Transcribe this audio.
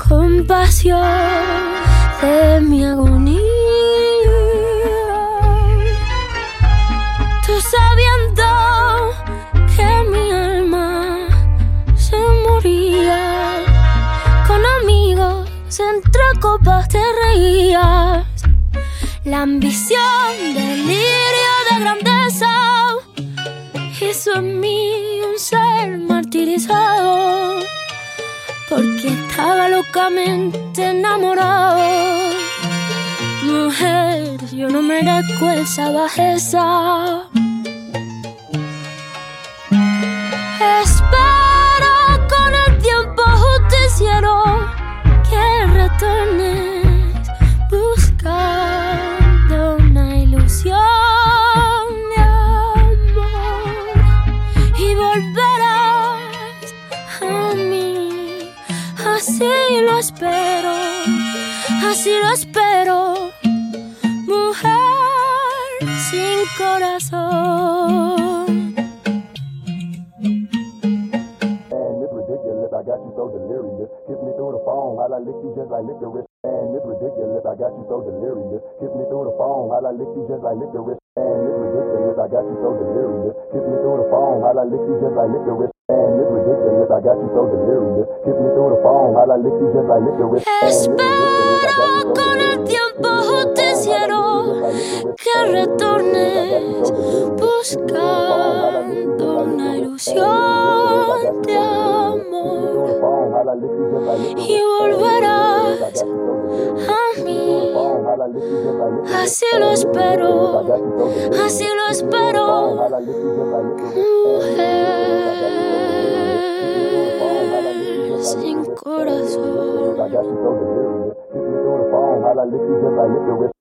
compasión de mi agonía. Tú sabiendo que mi alma se moría, con amigos entre copas te reías. La ambición, delirio de grandeza hizo en mí un ser martirizado, porque estaba locamente enamorado. Mujer, yo no merezco esa bajeza. Espero con el tiempo justiciero que retornes buscando una ilusión de amor y volverás a mí. Así lo espero, así lo espero, mujer sin corazón. I got you so delirious. Kiss me through the phone while I lick you just like licorice. Man, it's ridiculous. I got you so delirious. Kiss me through the phone while I lick you just like licorice. Man, it's ridiculous. I got you so delirious. Kiss me through the phone while I lick you just like licorice. Man, it's ridiculous. I got you so delirious. Kiss me through the phone while I lick you just like licorice. Espero con el tiempo justiciero que retornes buscando una ilusión de amor y volverás a mí. Así lo espero, así lo espero, mujer sin corazón.